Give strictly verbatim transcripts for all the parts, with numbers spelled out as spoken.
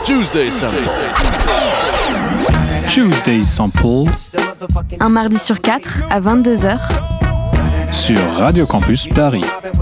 Tuesday Sample. Tuesday Sample. Un mardi sur quatre à vingt-deux heures. Sur Radio Campus Paris.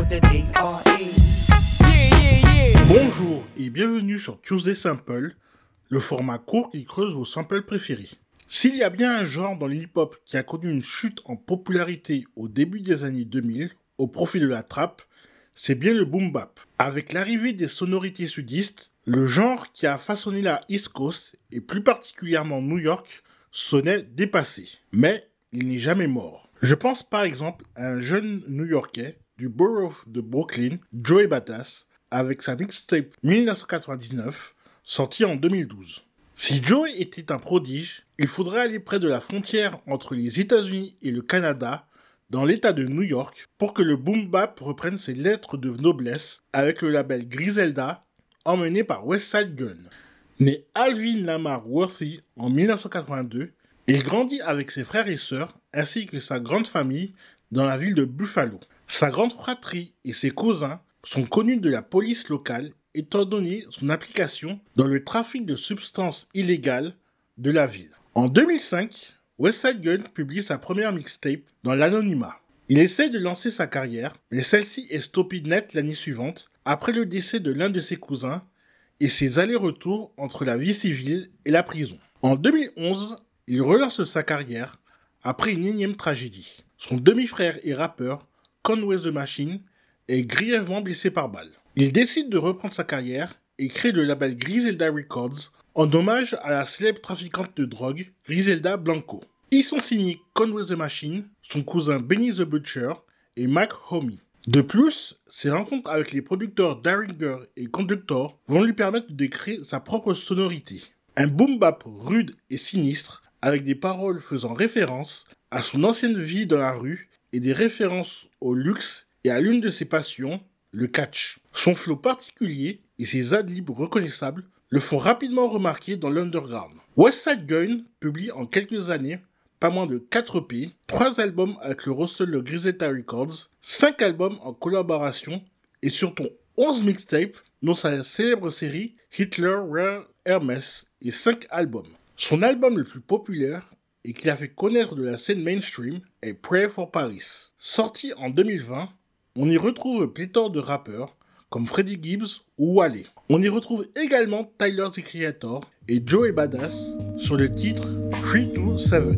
Bonjour et bienvenue sur Tuesday Sample, le format court qui creuse vos samples préférés. S'il y a bien un genre dans le hip-hop qui a connu une chute en popularité au début des années deux mille, au profit de la trap, c'est bien le boom bap. Avec l'arrivée des sonorités sudistes, le genre qui a façonné la East Coast, et plus particulièrement New York, sonnait dépassé. Mais il n'est jamais mort. Je pense par exemple à un jeune New-Yorkais du borough de Brooklyn, Joey Badass, avec sa mixtape dix-neuf cent quatre-vingt-dix-neuf, sortie en deux mille douze. Si Joey était un prodige, il faudrait aller près de la frontière entre les États-Unis et le Canada, dans l'état de New York, pour que le boom bap reprenne ses lettres de noblesse avec le label Griselda, emmené par Westside Gunn. Né Alvin Lamar Worthy en dix-neuf cent quatre-vingt-deux, il grandit avec ses frères et sœurs, ainsi que sa grande famille, dans la ville de Buffalo. Sa grande fratrie et ses cousins sont connus de la police locale, étant donné son implication dans le trafic de substances illégales de la ville. En deux mille cinq, Westside Gunn publie sa première mixtape dans l'anonymat. Il essaie de lancer sa carrière, mais celle-ci est stoppée net l'année suivante, après le décès de l'un de ses cousins et ses allers-retours entre la vie civile et la prison. En deux mille onze, il relance sa carrière après une énième tragédie. Son demi-frère et rappeur, Conway the Machine, est grièvement blessé par balle. Il décide de reprendre sa carrière et crée le label Griselda Records en hommage à la célèbre trafiquante de drogue Griselda Blanco. Y sont signés Conway the Machine, son cousin Benny the Butcher et Mac Homie. De plus, ses rencontres avec les producteurs Daringer et Conductor vont lui permettre de créer sa propre sonorité. Un boom bap rude et sinistre avec des paroles faisant référence à son ancienne vie dans la rue et des références au luxe et à l'une de ses passions, le catch. Son flow particulier et ses adlibs reconnaissables le font rapidement remarquer dans l'underground. Westside Gunn publie en quelques années pas moins de quatre E P, trois albums avec le roster de Griselda Records, cinq albums en collaboration et surtout onze mixtapes dont sa célèbre série Hitler, Rare, Hermès et cinq albums. Son album le plus populaire et qui a fait connaître de la scène mainstream est Pray for Paris. Sorti en deux mille vingt, on y retrouve pléthore de rappeurs comme Freddie Gibbs ou Wale. On y retrouve également Tyler the Creator et Joey Badass sur le titre three two seven.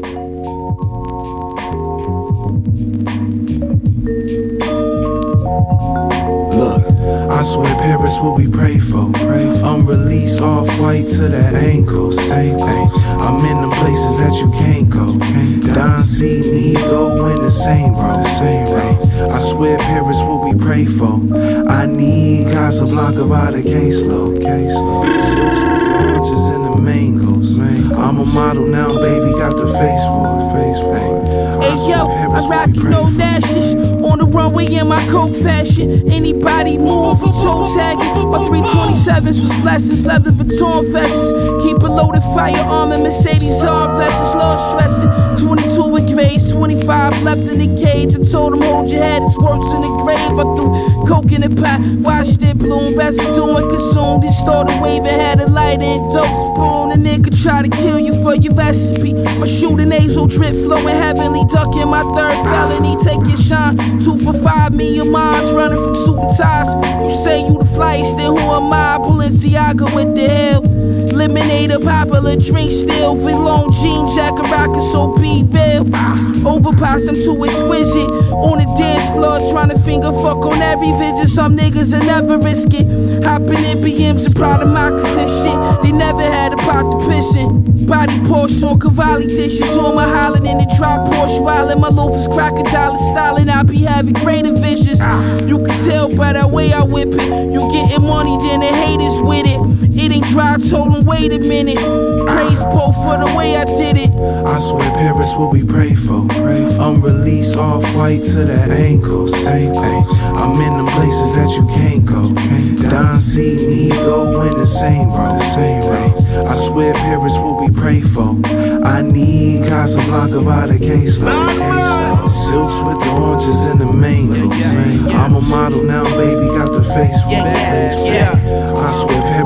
Look, I swear Paris what we pray for. Pray for. I'm released off white to the ankles. ankles. I'm in the places that you can't go. Can't Don see me go in the same bro. The same bro. I swear Paris what we pray for. I need Casablanca by the caseload. Caseload. Oranges and the mangoes. mangoes. I'm a model now, baby, got the face for it. Face for it. Hey yo, I rock you no lashes. On the runway in my coke fashion. Anybody move, we toe tagging. My three twenty-sevens was blessings, leather Vuitton vests. Keep a loaded firearm and Mercedes arm vests. Lost stressing. twenty-two with grades, twenty-five left in the cage. I told him hold your head, it's worse in the grave. I threw coke in the pot, watched it bloom. Residue and consumed it, started waving, had a light and dope spoon. A nigga try to kill you for your recipe. My shooting nasal drip flowing heavenly. Ducking my third felony, take your shine. Two for five, me and mine's running from suit and ties. You say you the flyest, then who am I? Balenciaga with the hell. Lemonade, a popular drink still. With long jean jacket, rockin' so be real. Overpass, I'm too exquisite. On the dance floor, trying to finger fuck on every visit. Some niggas will never risk it. Hopping in B Ms and proud of moccasin shit. They never had a pot to piss in. Body Porsche on Cavalli dishes. On my hollin' in the drop Porsche. Wildin' my loafers, crocodile styling. I be having greater visions. You can tell by the way I whip it. You getting money, then the haters with it. It ain't dry, told them wait a minute. Praise Pope for the way I did it. I swear Paris what we pray for. Pray for. I'm released off white to the ankles. ankles. I'm in them places that you can't go. Can't Don see me go in the same bro. The same bro. I swear Paris what we pray for. I need Casablanca by the caseload. Silks with the oranges and the mangoes. I'm a model now, baby, got the face for yeah, the face. Yeah, yeah. I swear Paris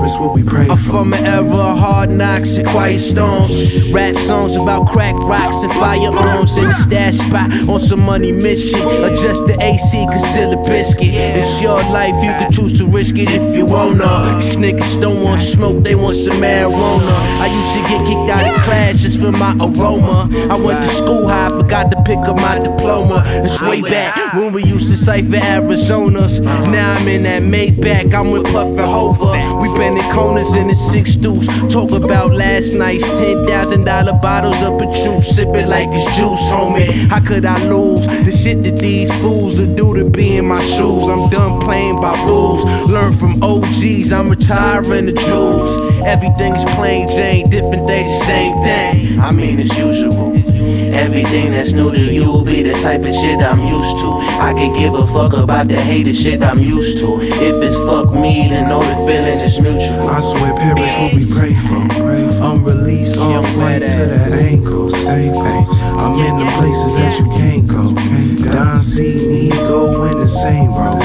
Paris, what we pray for. I'm from an era of hard knocks and quiet storms. Rap songs about crack rocks and firearms. In the stash spot on some money mission. Adjust the A C, conceal the biscuit. It's your life, you can choose to risk it if you wanna. These niggas don't want smoke, they want some marijuana. I used to get kicked out of class just for my aroma. I went to school high, forgot to pick up my diploma. It's way back when we used to cipher Arizonas. Now I'm in that Maybach, I'm with Puff and Hova. We been in corners in the six deuce. Talk about last night's ten thousand dollar bottles of Patron. Sip it like it's juice, homie. How could I lose the shit that these fools will do to be in my shoes? I'm done playing by rules. Learn from O Gs, I'm retiring the jewels. Everything is plain Jane, different days, same thing. I mean, it's usual. Everything that's new to you will be the type of shit I'm used to. I could give a fuck about the hated shit I'm used to. If it's fuck me, then know the feeling is mutual. I swear Paris, what we pray for. Unreleased, on flight to the ankles. Ay, ay. I'm in the places that you can't go. Don C, Nigo in the same row.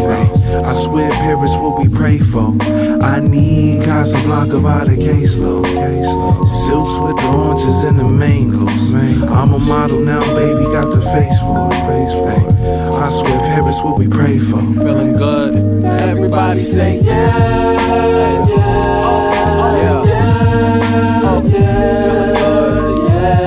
I swear Paris, what we pray for. I need Casablanca by the caseload. Silks with the oranges and the mangoes. I'm a model now, baby, got the face for it. Face for it. I swear Paris, what we pray for. Feeling good. Everybody say yeah, yeah, oh, yeah, yeah, oh, yeah. Feeling good,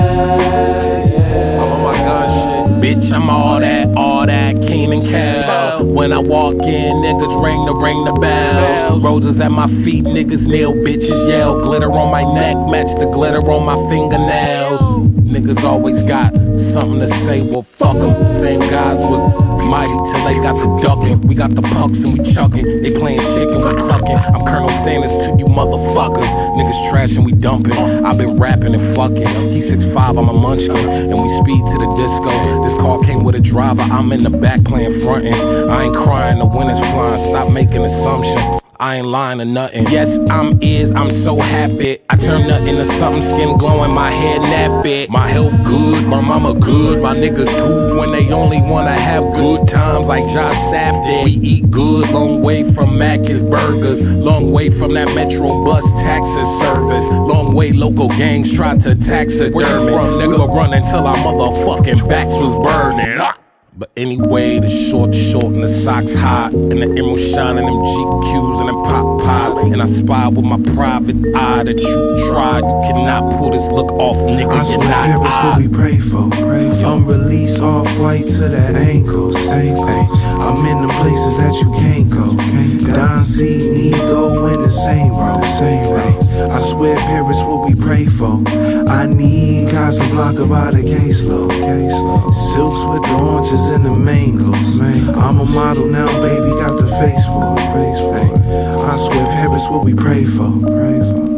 yeah, yeah. I'm on my gun shit. Bitch, I'm all that, all that, Keen and Cal. When I walk in, niggas ring the ring the bells. Roses at my feet, niggas kneel, bitches yell. Glitter on my neck, match the glitter on my fingernails. Niggas always got something to say, well fuck them. Same guys was mighty till they got the ducking. We got the pucks and we chucking. They playing chicken, we clucking. I'm Colonel Sanders to you motherfuckers. Niggas trashing, we dumping. I've been rapping and fucking. He six five, I'm a munchkin. And we speed to the disco. This car came with a driver, I'm in the back playing frontin'. I ain't crying, the wind is flying, stop making assumptions. I ain't lying or nothing. Yes, I'm is, I'm so happy. I turn nothing to something, skin glowing, my head nappy. My health good, my mama good, my niggas too. When they only wanna have good times like Josh Safdie. We eat good, long way from Mac's Burgers. Long way from that Metro bus taxi service. Long way local gangs tried to taxidermy. Where you from, nigga? We were running till our motherfucking backs was burning. But anyway, the short short and the socks hot, and the emerald shine and them G Qs and them pop pies. And I spy with my private eye that you tried. You cannot pull this look off, nigga. I swear Paris, what we pray for. Unreleased, off white to the ankles. Ay, ay. I'm in the places that you can't go. Don C, Nigo in the same row. I swear Paris, what we pray for. I need Casablanca by the caseload. Silks with the oranges and the mangoes. I'm a model now, baby, got the face for it. Face for it. I swear Paris, what we pray for. Pray for.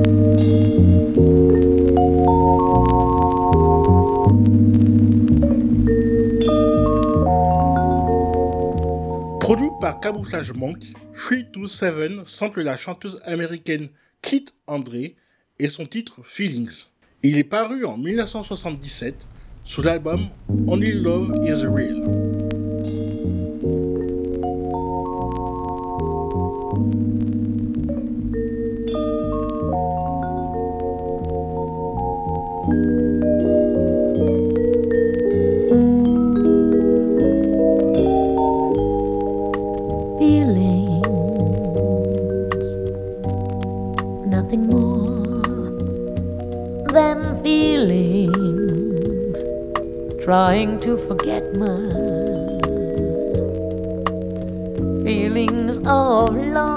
Produit par Camouflage Monk, trois deux sept sample la chanteuse américaine Kit André et son titre Feelings. Il est paru en dix-neuf cent soixante-dix-sept sous l'album Only Love Is Real. Nothing more than feelings, trying to forget my feelings of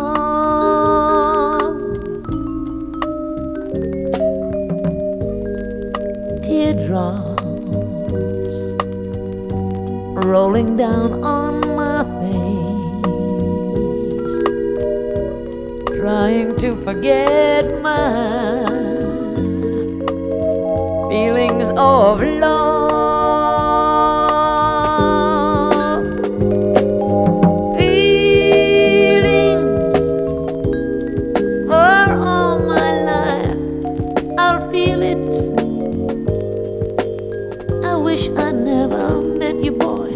love. Teardrops rolling down on my face, trying to forget my feelings of love. Feelings for all my life, I'll feel it. I wish I never met you, boy.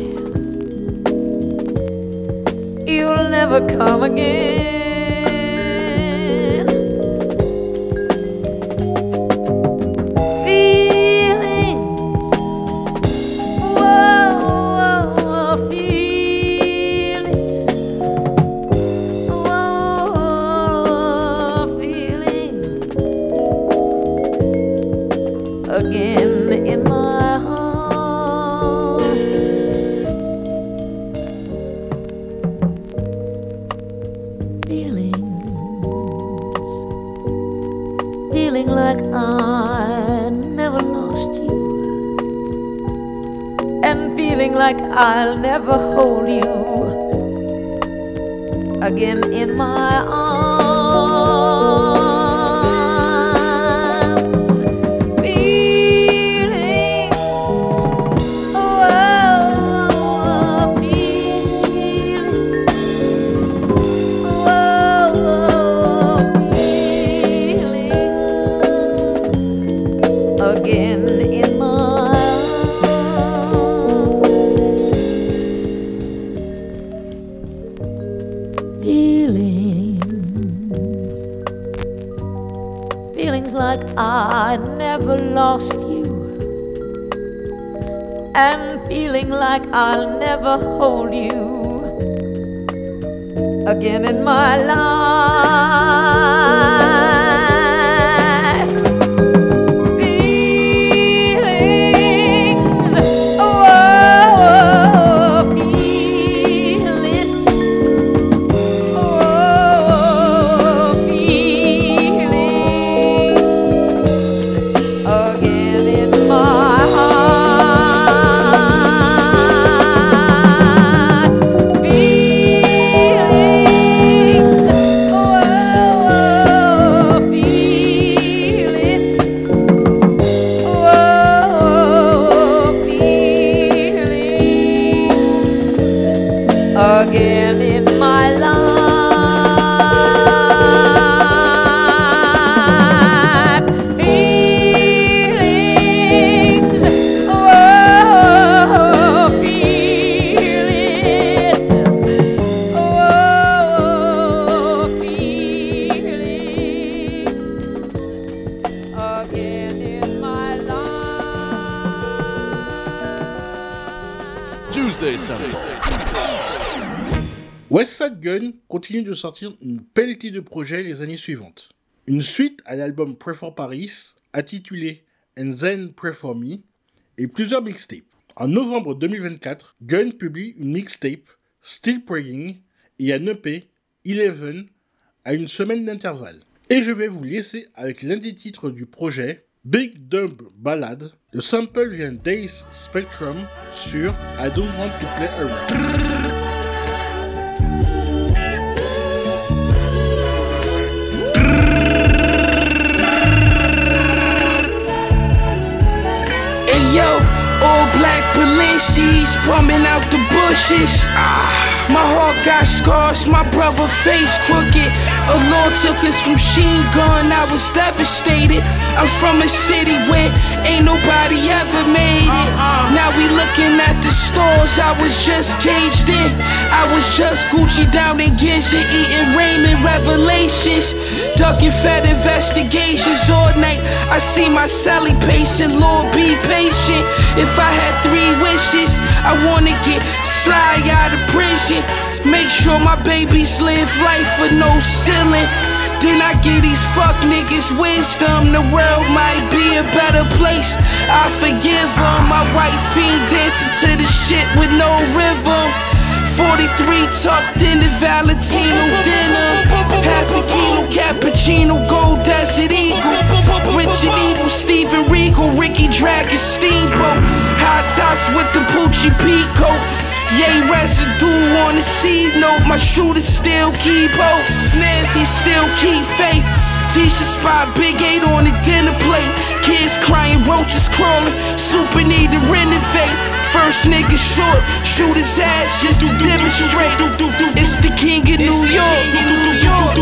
You'll never come again. feeling like I never lost you, and feeling like I'll never hold you again in my arms. Feeling, oh, oh, feelings, oh, oh, feelings again in my like I never lost you, and feeling like I'll never hold you again in my life. Feelings, oh, oh, feelings, oh, feelings again in my heart. Feelings, oh, feelings, oh, feelings again in my life. Tuesday Sample. Westside Gunn continue de sortir une pelletée de projets les années suivantes. Une suite à l'album Pray for Paris, intitulé And Then Pray for Me, et plusieurs mixtapes. En novembre deux mille vingt-quatre, Gunn publie une mixtape, Still Praying, et un E P, Eleven, à une semaine d'intervalle. Et je vais vous laisser avec l'un des titres du projet, Big Dumb Ballad. Le sample vient d'Ace Spectrum sur I Don't Want to Play Around. Yo, all black Balenci's pumping out the bushes. Ah, my heart got scars, my brother face crooked. A law took us from Sheen Gun, I was devastated. I'm from a city where ain't nobody ever made it. Now we looking at the stores, I was just caged in. I was just Gucci down in Giza eating Raymond Revelations. Ducking fed investigations all night. I see my celly pacing, Lord be patient. If I had three wishes, I wanna get Sly out of prison. Make sure my babies live life with no ceiling. Then I give these fuck niggas wisdom. The world might be a better place, I forgive them. My white fiend dancing to the shit with no rhythm. forty-three tucked in the Valentino dinner. Half a kilo cappuccino, gold desert eagle. Richard Evil, Steven Regal, Ricky Dragon, Steamboat. High tops with the Poochie Peacoat. Yay, residue on the C note. My shooter still keep hope. Sniff, he still keep faith. T-shirt spot, Big Eight on the dinner plate. Kids crying, roaches crawling. Super need to renovate. First nigga short, shoot his ass just to demonstrate. It's the king of New York, New York.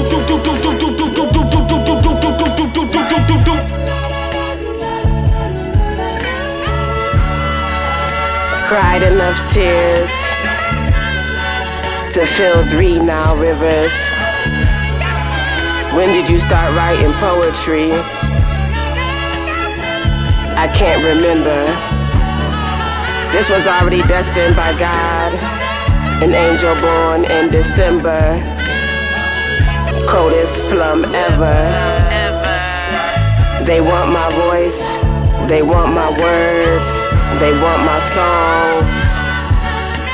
Cried enough tears to fill three Nile rivers. When did you start writing poetry? I can't remember. This was already destined by God. An angel born in December. Coldest plum ever. They want my voice. They want my words. They want my songs.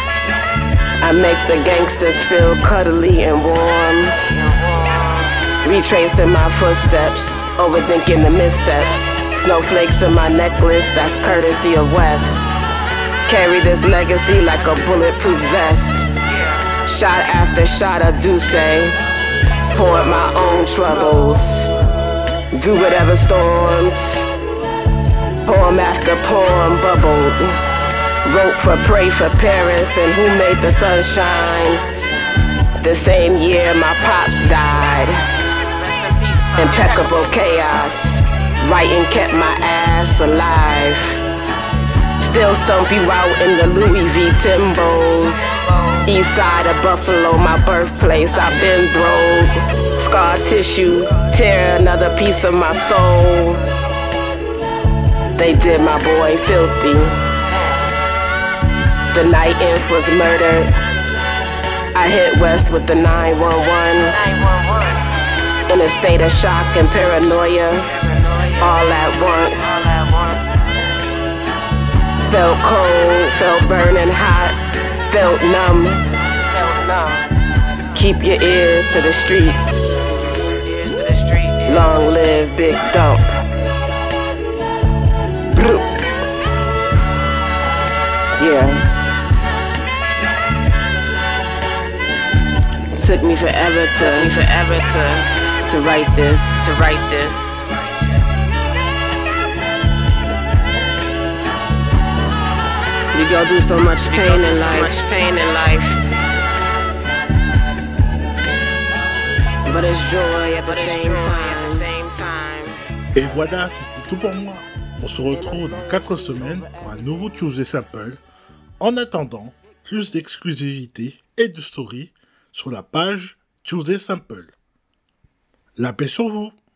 I make the gangsters feel cuddly and warm. retracing my footsteps, overthinking the missteps. Snowflakes in my necklace, that's courtesy of West. Carry this legacy like a bulletproof vest. Shot after shot of Douce, poured my own troubles through whatever storms. Poem after poem bubbled. Wrote for pray for Paris and who made the sunshine. The same year my pops died. Impeccable chaos. Writing kept my ass alive. Still stump you out in the Louis V Timbos. East side of Buffalo, my birthplace, I've been thrown. Scar tissue, tear another piece of my soul. They did my boy filthy. The night Inf was murdered. I hit West with the nine one one. In a state of shock and paranoia, all at once. Felt cold, felt burning hot, felt numb. Keep your ears to the streets. Long live Big Dump. Yeah. Took me forever to, took me forever to, to write this, to write this. We go through so much pain in life, much pain in life. But it's joy at the same time, at the same time. Et voilà, c'était tout pour moi. On se retrouve dans quatre semaines pour un nouveau Tuesday Sample. En attendant, plus d'exclusivité et de story sur la page Tuesday Sample. La paix sur vous!